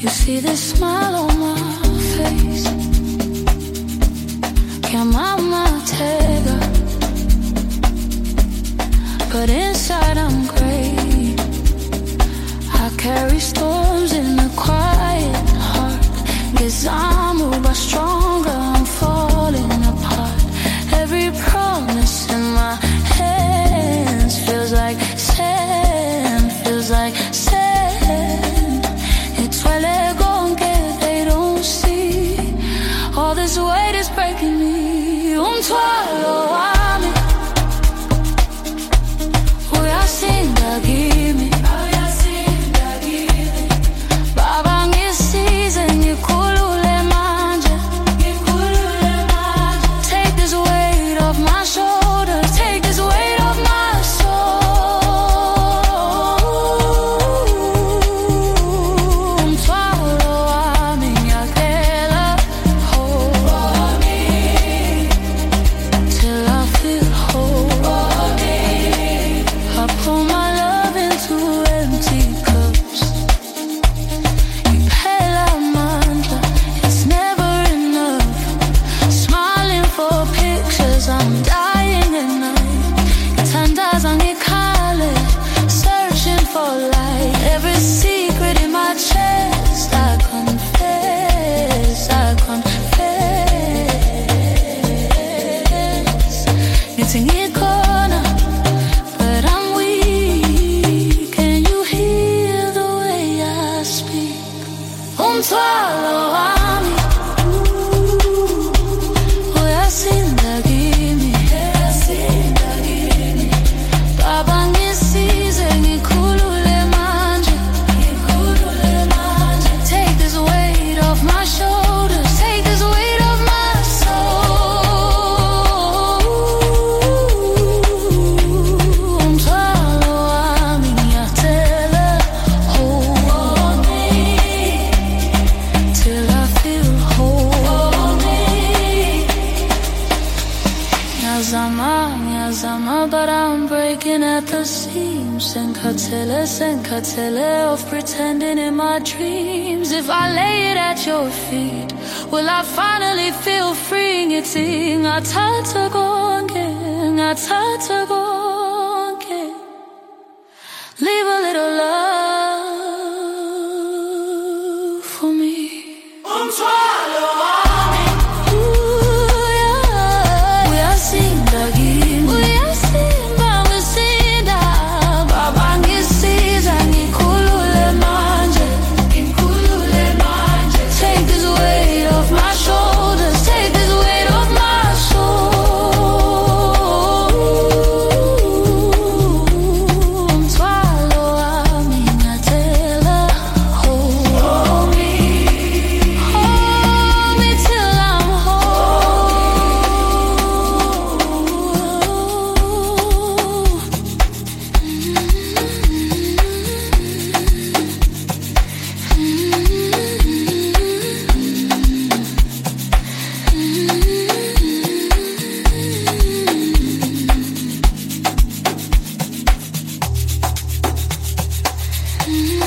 You see the smile on my face. Chiamama tega, but inside I'm great. I carry storms in a quiet heart. Guess I'm moving stronger, I'm falling apart. Every promise in my hands feels like sand, feels like sand. It's where they go and get, they don't see. All this weight is breaking me. Un tualo ami, voy a sindagimi. Baba ngisize ngikhulule manje. Take this weight off my shoulders, take this weight off my soul. Un tualo ami, yakela hold me till I feel whole. I pour my love into empty cups. Iphela amandla, it's never enough. Smiling for pictures, I'm dying at night. Ngithandaza ngikhale, searching for light. Every secret in my chest, I confess, I confess. Ngithi ngikhona, but I'm weak. Can you hear the way I speak? Umthwalo wami uyasindakimi. Baba ngisize ngikhulule manje. Take this weight off my shoulders, take this weight off my soul. Umthwalo wami ngiyacela, hold me till I feel whole. Ngiyazama, but I'm breaking at the seams. Senkatele of pretending in my dreams. If I lay it at your feet, will I finally feel free? Ngithi ngathatha konke, ngathatha konke. Leave a little love for me. Umthwalo wami uyasindakimi. Uyasinda ngisinda. Baba ngisiza ngikhulule manje. Take this weight off my shoulders, take this weight off my soul. Umthwalo wami ngiyacela, hold me till I'm whole.